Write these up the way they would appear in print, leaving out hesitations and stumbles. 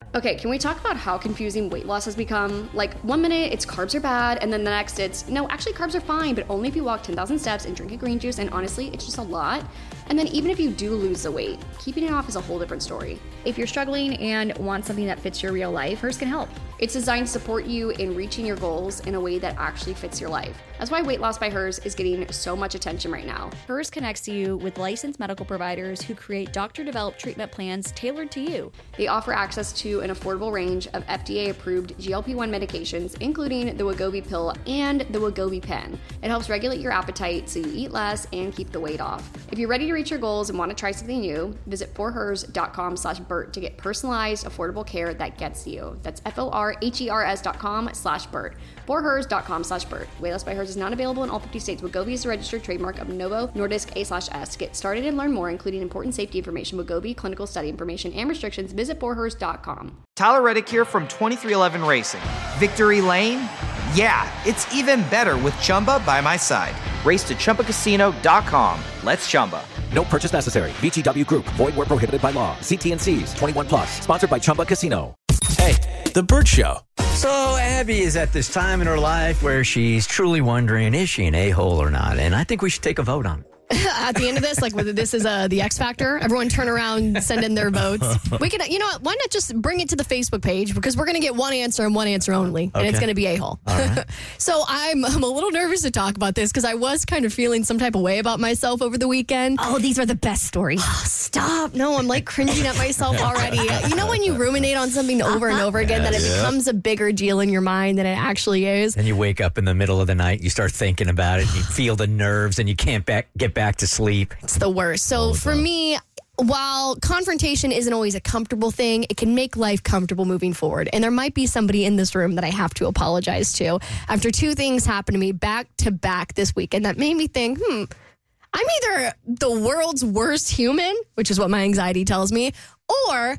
Okay, can we talk about how confusing weight loss has become? Like, 1 minute it's carbs are bad, and then the next it's, no, actually carbs are fine, but only if you walk 10,000 steps and drink a green juice, and honestly, it's just a lot. And then even if you do lose the weight, keeping it off is a whole different story. If you're struggling and want something that fits your real life, Hers can help. It's designed to support you in reaching your goals in a way that actually fits your life. That's why Weight Loss by Hers is getting so much attention right now. Hers connects you with licensed medical providers who create doctor-developed treatment plans tailored to you. They offer access to an affordable range of FDA-approved GLP-1 medications, including the Wegovy pill and the Wegovy pen. It helps regulate your appetite so you eat less and keep the weight off. If you're ready to reach your goals and want to try something new, visit forhers.com/Bert to get personalized, affordable care that gets you. That's forhers.com/Bert. forhers.com/Bert. Weight Loss by Hers is not available in all 50 states. Wegovy is a registered trademark of Novo Nordisk A/S. To get started and learn more, including important safety information, Wegovy, clinical study information, and restrictions, visit forhers.com. Tyler Reddick here from 23XI Racing. Victory Lane? Yeah, it's even better with Chumba by my side. Race to ChumbaCasino.com. Let's Chumba. No purchase necessary. VGW Group. Void where prohibited by law. See T&Cs. 21 plus. Sponsored by Chumba Casino. Hey, The Bert Show. So Abby is at this time in her life where she's truly wondering, is she an a-hole or not? And I think we should take a vote on it. At the end of this, like whether this is the X Factor, everyone turn around, send in their votes. We could, you know what? Why not just bring it to the Facebook page, because we're going to get one answer and one answer only, and it's going to be a-hole. Right. So I'm a little nervous to talk about this because I was kind of feeling some type of way about myself over the weekend. Oh, these are the best stories. Stop! No, I'm like cringing at myself already. You know when you ruminate on something over and over again, that it becomes a bigger deal in your mind than it actually is. And you wake up in the middle of the night, you start thinking about it, and you feel the nerves, and you can't get back to sleep. It's the worst. So for me, while confrontation isn't always a comfortable thing, it can make life comfortable moving forward. And there might be somebody in this room that I have to apologize to after two things happened to me back to back this weekend that made me think, I'm either the world's worst human, which is what my anxiety tells me, or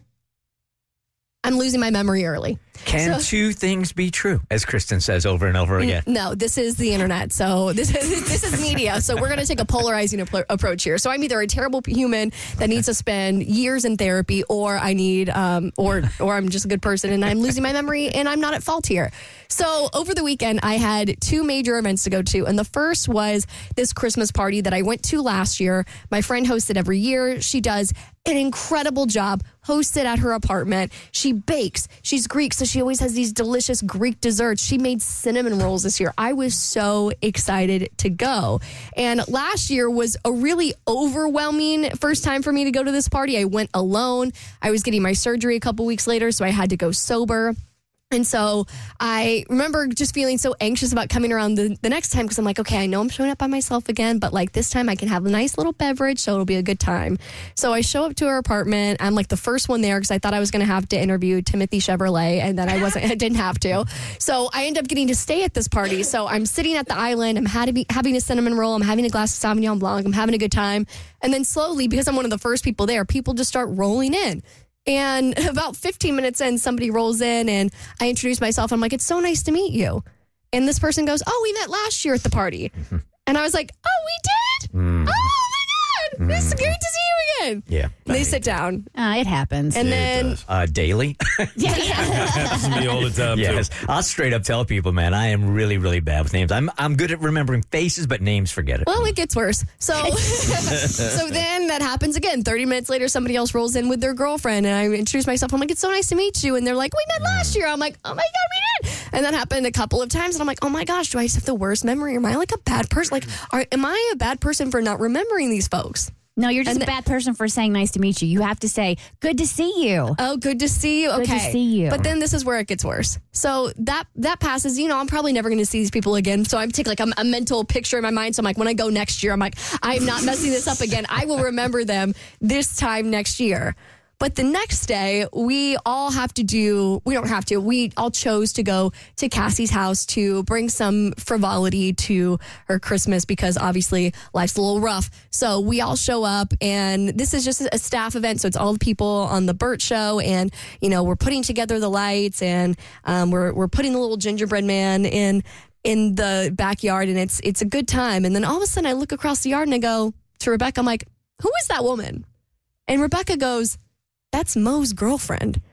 I'm losing my memory early. Can two things be true, as Kristen says over and over again? No, this is the internet. So this is media. So we're going to take a polarizing approach here. So I'm either a terrible human that needs to spend years in therapy, or I need, or I'm just a good person and I'm losing my memory and I'm not at fault here. So over the weekend, I had two major events to go to. And the first was this Christmas party that I went to last year. My friend hosts it every year. She does an incredible job, hosts it at her apartment. She bakes. She's Greek, so she always has these delicious Greek desserts. She made cinnamon rolls this year. I was so excited to go. And last year was a really overwhelming first time for me to go to this party. I went alone. I was getting my surgery a couple weeks later, so I had to go sober. And so I remember just feeling so anxious about coming around the next time, because I'm like, okay, I know I'm showing up by myself again, but like this time I can have a nice little beverage, so it'll be a good time. So I show up to her apartment. I'm like the first one there because I thought I was going to have to interview Timothy Chevrolet, and then I didn't have to. So I end up getting to stay at this party. So I'm sitting at the island. I'm having a cinnamon roll. I'm having a glass of Sauvignon Blanc. I'm having a good time. And then slowly, because I'm one of the first people there, people just start rolling in. And about 15 minutes in, somebody rolls in and I introduce myself. I'm like, it's so nice to meet you. And this person goes, oh, we met last year at the party. Mm-hmm. And I was like, oh, we did? Oh, my God. It's great to see you again. Yeah. And they sit down. It happens. And then... daily? Yeah. Happens to me all the time, yes. too. I'll straight up tell people, man, I am really, really bad with names. I'm good at remembering faces, but names, forget it. Well, it gets worse. So then that happens again. 30 minutes later, somebody else rolls in with their girlfriend, and I introduce myself. I'm like, it's so nice to meet you. And they're like, we met last year. I'm like, oh, my God, we did. And that happened a couple of times, and I'm like, oh, my gosh, do I just have the worst memory? Am I like a bad person? Like, am I a bad person for not remembering these folks? No, you're just a bad person for saying nice to meet you. You have to say, good to see you. Oh, good to see you. Okay. Good to see you. But then this is where it gets worse. So that passes, I'm probably never going to see these people again. So I'm taking like a mental picture in my mind. So I'm like, when I go next year, I'm like, I'm not messing this up again. I will remember them this time next year. But the next day, we all chose to go to Cassie's house to bring some frivolity to her Christmas, because obviously life's a little rough. So we all show up, and this is just a staff event. So it's all the people on the Bert Show, and, we're putting together the lights, and we're putting the little gingerbread man in the backyard, and it's a good time. And then all of a sudden I look across the yard and I go to Rebecca, I'm like, who is that woman? And Rebecca goes, that's Mo's girlfriend.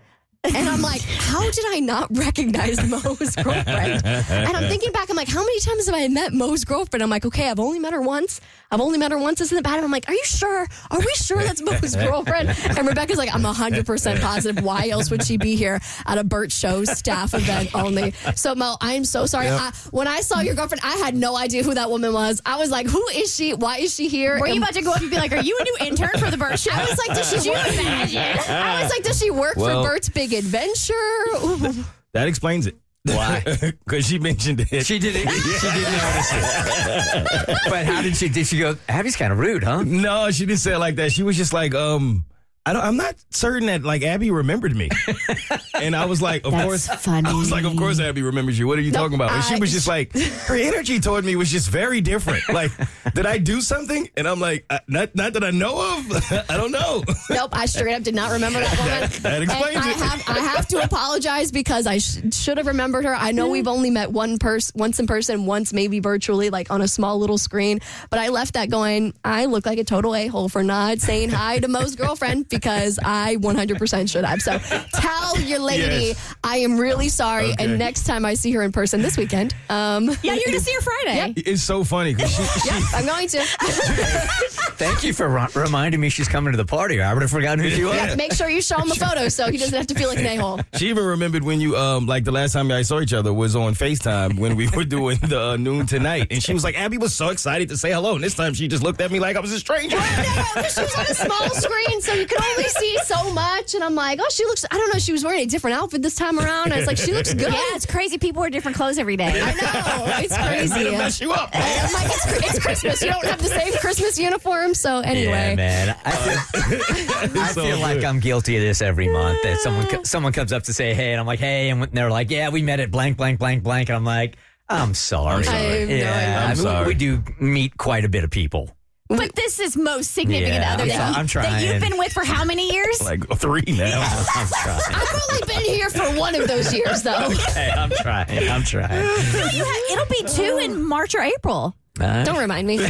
And I'm like, how did I not recognize Mo's girlfriend? And I'm thinking back, I'm like, how many times have I met Mo's girlfriend? I'm like, okay, I've only met her once. Isn't it bad? And I'm like, are you sure? Are we sure that's Mo's girlfriend? And Rebecca's like, I'm 100% positive. Why else would she be here at a Bert Show staff event only? So, Mo, I'm so sorry. Yep. When I saw your girlfriend, I had no idea who that woman was. I was like, who is she? Why is she here? Were you about to go up and be like, are you a new intern for the Bert Show? I was like, does she imagine? I was like, does she work for Bert's Big Adventure? Ooh. That explains it. Why? Because she mentioned it. She did it. She did notice it. But how did she go, Abby's kind of rude, huh? No, she didn't say it like that. She was just like, I'm not certain that like Abby remembered me. And I was like, of course. Funny. I was like, of course Abby remembers you. What are you talking about? And she was just like, her energy toward me was just very different. Like, did I do something? And I'm like, not that I know of. I don't know. Nope, I straight up did not remember that woman. That explains it. I have to apologize because I should have remembered her. I know we've only met once in person, once maybe virtually, like on a small little screen. But I left that going, I look like a total a-hole for not saying hi to Mo's girlfriend because I 100% should have. So tell your lady I am really sorry. Okay. And next time I see her in person this weekend. Yeah, you're going to see her Friday. Yep. It's so funny. 'Cause she, I'm going to. Thank you for reminding me she's coming to the party. I would have forgotten who she was. Yeah, make sure you show him a photo so he doesn't have to feel like an a-hole. She even remembered when you, like the last time I saw each other was on FaceTime when we were doing the Noon Tonight. And she was like, Abby was so excited to say hello. And this time she just looked at me like I was a stranger. Because she was on a small screen, so you could only see so much. And I'm like, oh, she looks, I don't know, she was wearing a different outfit this time around. I was like, she looks good. Yeah, it's crazy. People wear different clothes every day. I know. It's crazy. It'll mess you up. I'm like, it's Christmas. You don't have the same Christmas uniform. So anyway. Yeah, man. I feel like I'm guilty of this every month. That someone comes up to say, hey, and I'm like, hey, and they're like, yeah, we met at blank, blank, blank, blank. And I'm like, I'm sorry. I'm sorry. We do meet quite a bit of people. But this is most significant other I'm trying. that you've been with for how many years? Like 3 now. I'm trying. I've only been here for one of those years, though. Okay, I'm trying. It'll be 2 in March or April. Don't remind me. No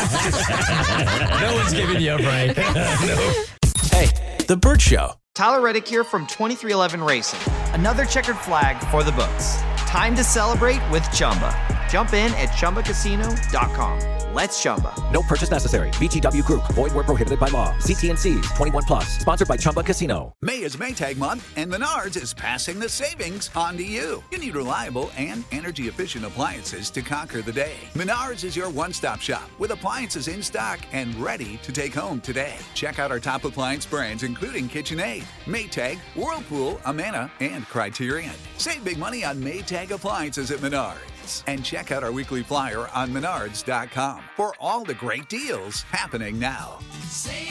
one's giving you a break. Hey, The Bert Show. Tyler Reddick here from 2311 Racing. Another checkered flag for the books. Time to celebrate with Chumba. Jump in at ChumbaCasino.com. Let's Chumba. No purchase necessary. VGW Group. Void where prohibited by law. See T&Cs. 21 plus. Sponsored by Chumba Casino. May is Maytag month, and Menards is passing the savings on to you. You need reliable and energy-efficient appliances to conquer the day. Menards is your one-stop shop with appliances in stock and ready to take home today. Check out our top appliance brands, including KitchenAid, Maytag, Whirlpool, Amana, and Criterion. Save big money on Maytag appliances at Menards. And check out our weekly flyer on Menards.com for all the great deals happening now. Save